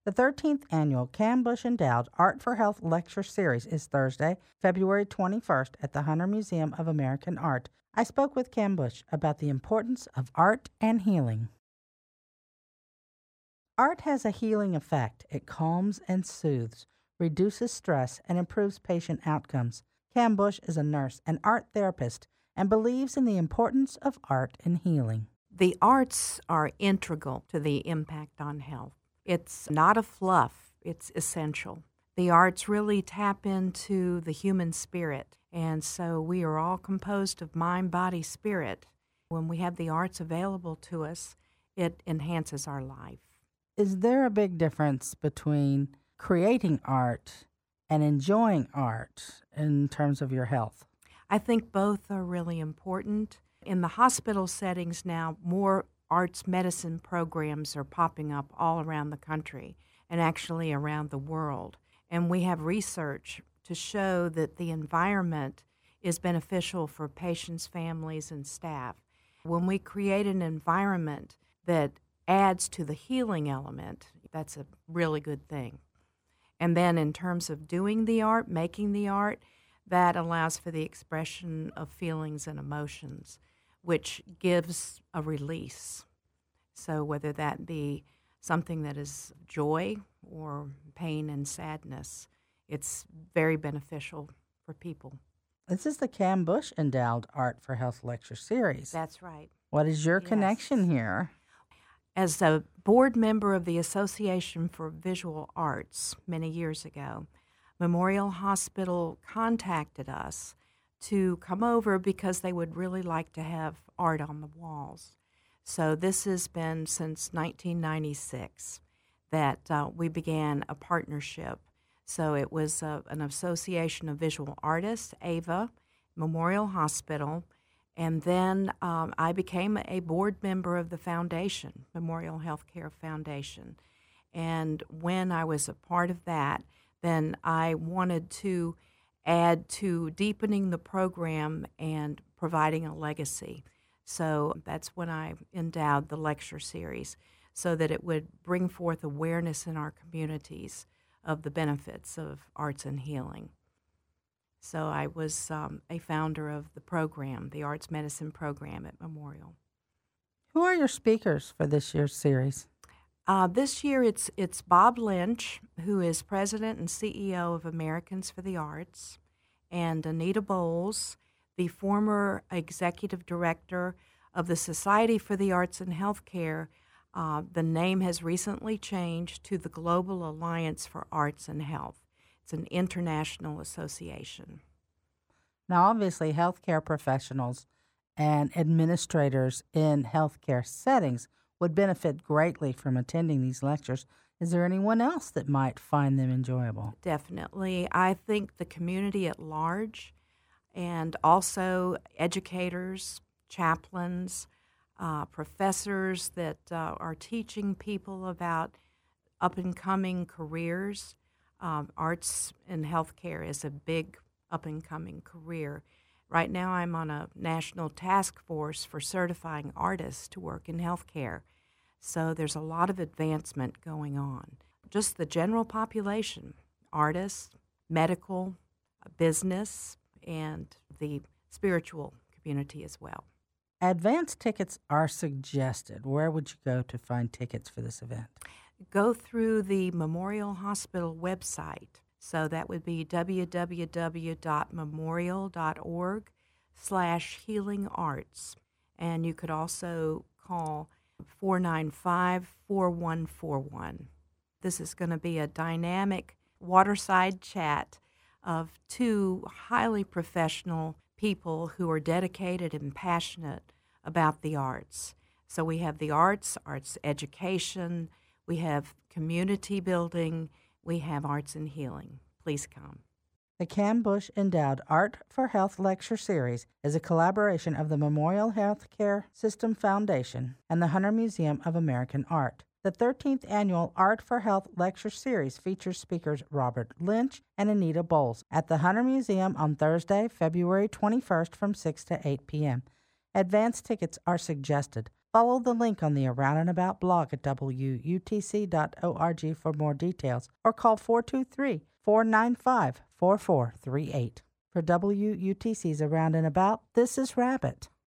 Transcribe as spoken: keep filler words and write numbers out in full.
The thirteenth annual Cam Bush Endowed Art for Health Lecture Series is Thursday, February twenty-first at the Hunter Museum of American Art. I spoke with Cam Bush about the importance of art and healing. Art has a healing effect. It calms and soothes, reduces stress, and improves patient outcomes. Cam Bush is a nurse and art therapist and believes in the importance of art in healing. The arts are integral to the impact on health. It's not a fluff, it's essential. The arts really tap into the human spirit, and so we are all composed of mind, body, spirit. When we have the arts available to us, it enhances our life. Is there a big difference between creating art and enjoying art in terms of your health? I think both are really important. In the hospital settings now, more arts medicine programs are popping up all around the country and actually around the world. And we have research to show that the environment is beneficial for patients, families, and staff. When we create an environment that adds to the healing element, that's a really good thing. And then in terms of doing the art, making the art, that allows for the expression of feelings and emotions, which gives a release. So whether that be something that is joy or pain and sadness, it's very beneficial for people. This is the Cam Bush Endowed Art for Health Lecture Series. That's right. What is your Yes. connection here? As a board member of the Association for Visual Arts many years ago, Memorial Hospital contacted us to come over because they would really like to have art on the walls. So this has been since nineteen ninety-six that uh, we began a partnership. So it was uh, an Association of Visual Artists, A V A, Memorial Hospital, and then um, I became a board member of the foundation, Memorial Healthcare Foundation. And when I was a part of that, then I wanted to add to deepening the program and providing a legacy. So that's when I endowed the lecture series so that it would bring forth awareness in our communities of the benefits of arts and healing. So I was um, a founder of the program, the Arts Medicine program at Memorial. Who are your speakers for this year's series? Uh, this year it's it's Bob Lynch, who is president and C E O of Americans for the Arts, and Anita Bowles, the former executive director of the Society for the Arts and Healthcare. Uh, the name has recently changed to the Global Alliance for Arts and Health. It's an international association. Now, obviously, healthcare professionals and administrators in healthcare settings would benefit greatly from attending these lectures. Is there anyone else that might find them enjoyable? Definitely. I think the community at large, and also educators, chaplains, uh, professors that uh, are teaching people about up-and-coming careers. Um, arts and healthcare is a big up-and-coming career. Right now I'm on a national task force for certifying artists to work in healthcare. So there's a lot of advancement going on. Just the general population, artists, medical, business, and the spiritual community as well. Advance tickets are suggested. Where would you go to find tickets for this event? Go through the Memorial Hospital website. So that would be www.memorial.org slash healing arts. And you could also call four nine five, four one four one. This is going to be a dynamic waterside chat of two highly professional people who are dedicated and passionate about the arts. So we have the arts, arts education, we have community building, we have arts and healing. Please come. The Cam Bush Endowed Art for Health Lecture Series is a collaboration of the Memorial Healthcare System Foundation and the Hunter Museum of American Art. The thirteenth Annual Art for Health Lecture Series features speakers Robert Lynch and Anita Bowles at the Hunter Museum on Thursday, February twenty-first from six to eight p.m. Advance tickets are suggested. Follow the link on the Around and About blog at w u t c dot org for more details, or call four two three, four nine five, four four three eight. For W U T C's Around and About, this is Rabbit.